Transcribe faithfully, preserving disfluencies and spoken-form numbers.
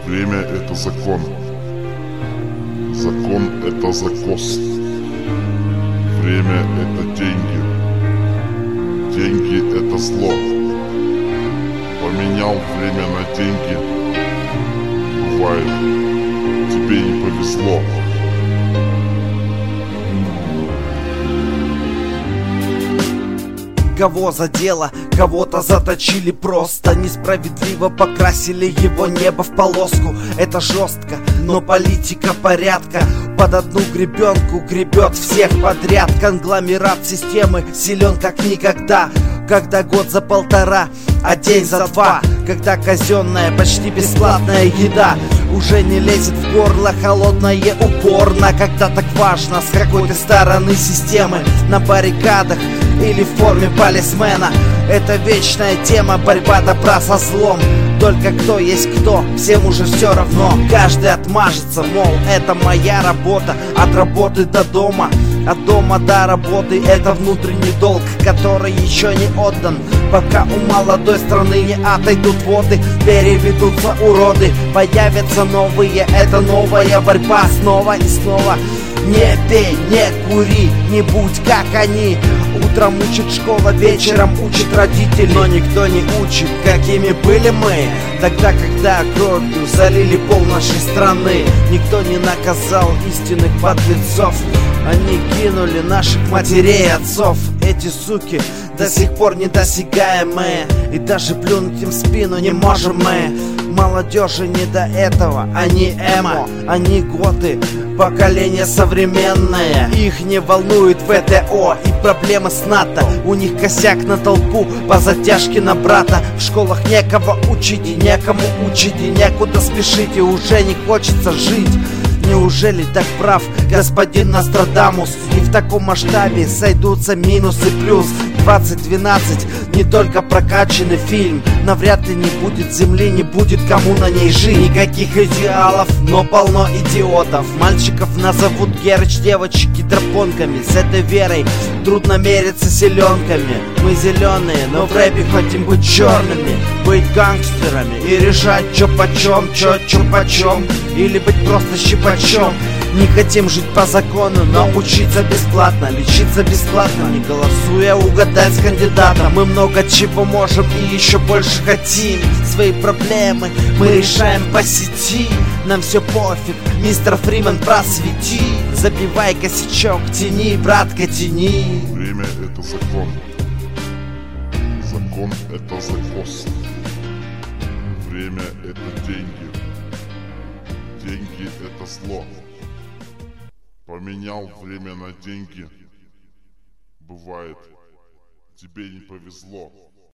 Время — это закон. Закон — это закос. Время — это деньги. Деньги — это зло. Поменял время на деньги. Бывает, тебе не повезло. Кого задело, кого-то заточили просто. Несправедливо покрасили его небо в полоску. Это жестко, но политика порядка. Под одну гребенку гребет всех подряд. Конгломерат системы силен как никогда. Когда год за полтора, а день за два. Когда казенная, почти бесплатная еда уже не лезет в горло, холодное упорно. Когда так важно, с какой ты стороны системы, на баррикадах или в форме полисмена. Это вечная тема, борьба добра со злом. Только кто есть кто, всем уже все равно. Каждый отмажется, мол, это моя работа. От работы до дома, от дома до работы. Это внутренний долг, который еще не отдан. Пока у молодой страны не отойдут воды, переведутся уроды, появятся новые. Это новая борьба снова и снова. Не пей, не кури, не будь как они. Утром учит школа, вечером учит родители. Но никто не учит, какими были мы тогда, когда кровью залили пол нашей страны. Никто не наказал истинных подлецов. Они кинули наших матерей и отцов. Эти суки до сих пор недосягаемые, и даже плюнуть им в спину не можем мы. Молодежи не до этого, они эмо, они готы, поколение современное. Их не волнует ВТО и проблемы с НАТО. У них косяк на толпу, по затяжке на брата. В школах некого учить и некому учить, и некуда спешить, и уже не хочется жить. Неужели так прав господин Нострадамус? И в таком масштабе сойдутся минус и плюс. Двадцать двенадцать не только прокачанный фильм. Навряд ли не будет земли, не будет кому на ней жить. Никаких идеалов, но полно идиотов. Мальчиков назовут Герыч, девочек гидропонками. С этой верой трудно мериться селенками. Мы зеленые, но в рэпе хотим быть черными. Быть гангстерами и решать, чё почем, чё чё почем. Или быть просто щипачом. Не хотим жить по закону, но учиться бесплатно, лечиться бесплатно, не голосуя угадать с кандидатом. Мы много чего можем и еще больше хотим. Свои проблемы мы решаем по сети. Нам все пофиг, мистер Фриман, просвети. Забивай косячок, тяни, братка, тяни. Время — это закон. Закон — это закос. Время — это деньги. Деньги — это зло. Поменял время на деньги. Бывает, тебе не повезло.